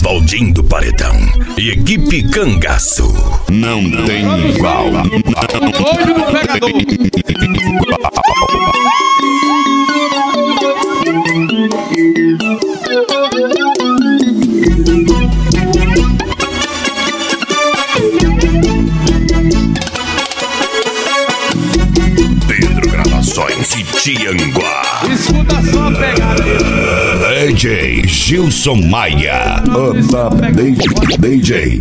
Oswaldinho do Paredão e equipe Cangaço. Não tem igual. Olho do pegador. Pedro Gravações e Tianguá. Escuta só a pegada. DJ Gilson Maia. DJ.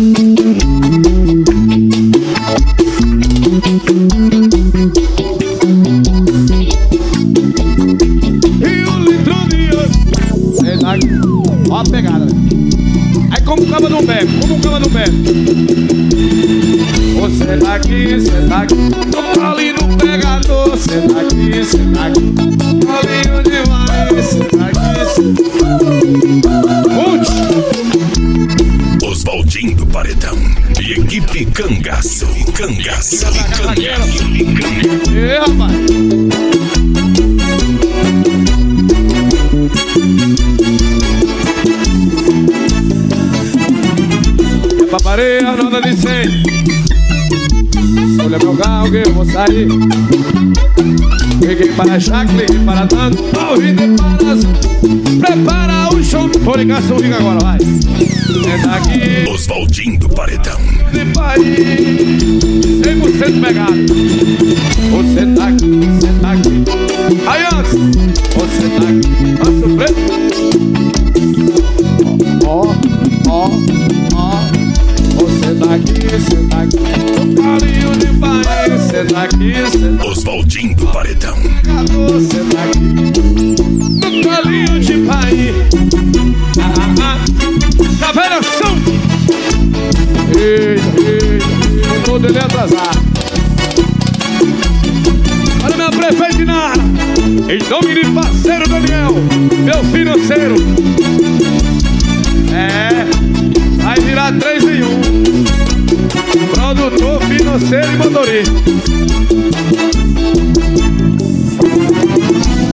E o litro de ouro. Ó a pegada. Aí como o cabo não bebe, Você daqui, tô ali no pegador. Você daqui, Paulinho demais. Você daqui, Oswaldinho do Paredão e equipe Cangaço. E rapaz. Paparei a nota de 100. Olha meu carro que eu vou sair. Cliquei para chá, cliquei para tanto. Ouvido e para azul. Prepara o show. Tô ligado, sou rico agora, vai. É daqui. Oswaldinho do Paredão. De país 100% pegado. Você tá aqui. Aí antes. Você tá aqui. Tá sofrendo? Ó. Você tá aqui. No carinho de país. Você tá aqui. Oswaldinho do Paredão. Você tá aqui. No carinho de país. Tá vendo som? Eita, todo ele atrasado. Olha minha prefeitinada. Em nome de parceiro Daniel, meu financeiro. Vai virar 3 em 1. Produtor, financeiro e motorista.